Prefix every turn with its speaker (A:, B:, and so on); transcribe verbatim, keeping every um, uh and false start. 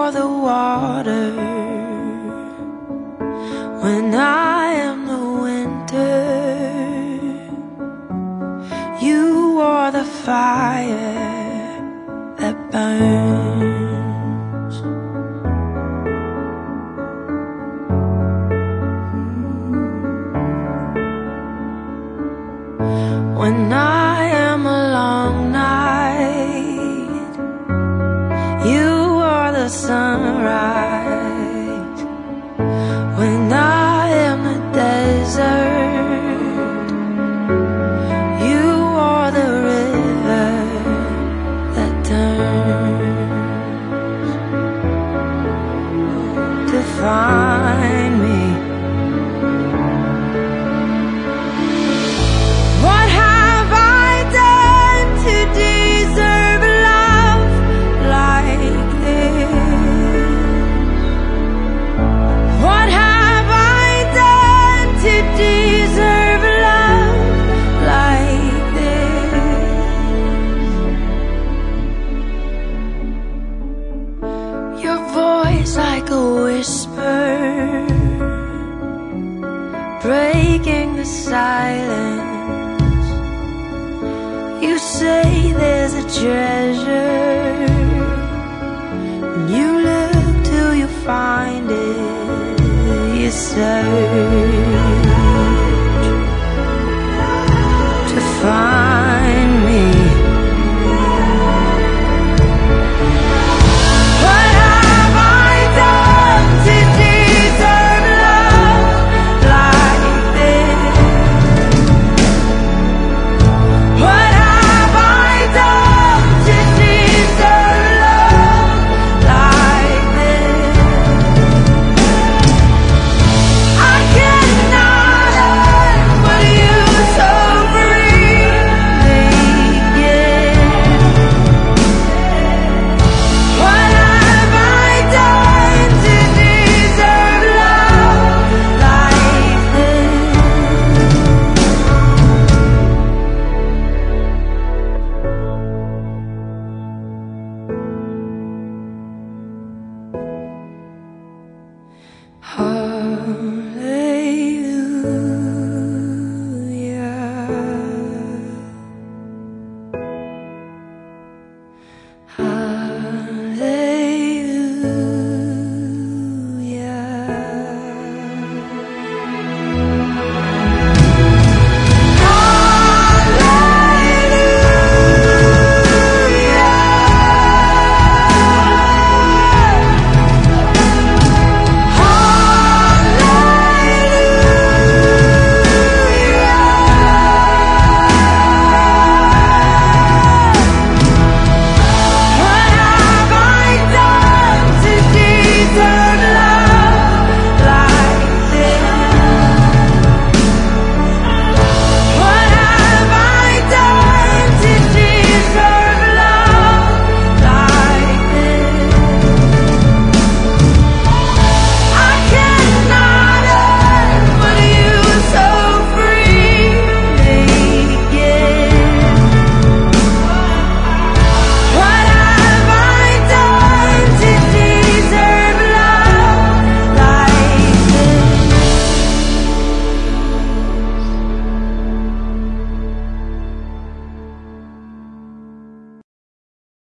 A: are the water when I am the winter. You are the fire that burns. When I am a long night, you are the sunrise. When I am the desert, you are the river that turns to find me. What have I done to deserve love like this? What have I done to deserve love like this? Your voice like a whisper, breaking the silence. You say there's a treasure, and you look till you find it. You search.